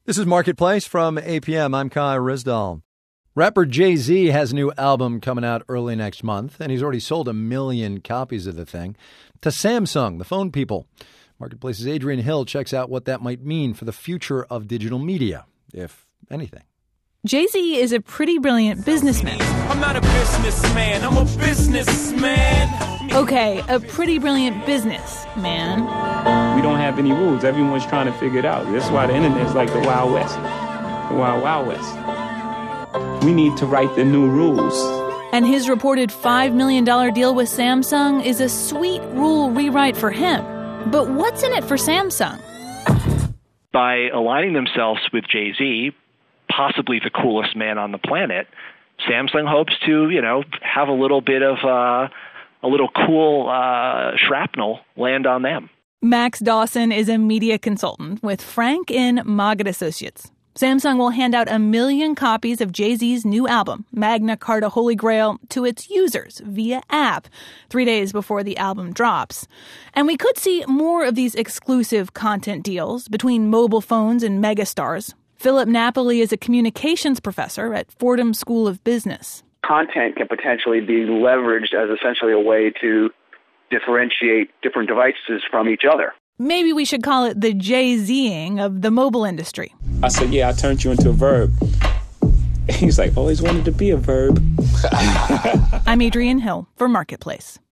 This is Marketplace from APM. I'm Kai Rizdal. Rapper Jay-Z has a new album coming out early next month, and he's already sold 1 million copies of the thing to Samsung, the phone people. Marketplace's Adrian Hill checks out what that might mean for the future of digital media, if anything. Jay-Z is a pretty brilliant businessman. I'm not a businessman, I'm a businessman. Okay, a pretty brilliant businessman. We don't have any rules. Everyone's trying to figure it out. That's why the internet is like the Wild West. The Wild, Wild West. We need to write the new rules. And his reported $5 million deal with Samsung is a sweet rule rewrite for him. But what's in it for Samsung? By aligning themselves with Jay-Z, possibly the coolest man on the planet, Samsung hopes to, have a little bit of a little cool shrapnel land on them. Max Dawson is a media consultant with Frank in Mogget Associates. Samsung will hand out 1 million copies of Jay-Z's new album, Magna Carta Holy Grail, to its users via app 3 days before the album drops. And we could see more of these exclusive content deals between mobile phones and megastars. Philip Napoli is a communications professor at Fordham School of Business. Content can potentially be leveraged as essentially a way to differentiate different devices from each other. Maybe we should call it the Jay-Zing of the mobile industry. I said, yeah, I turned you into a verb. He's like, always wanted to be a verb. I'm Adrian Hill for Marketplace.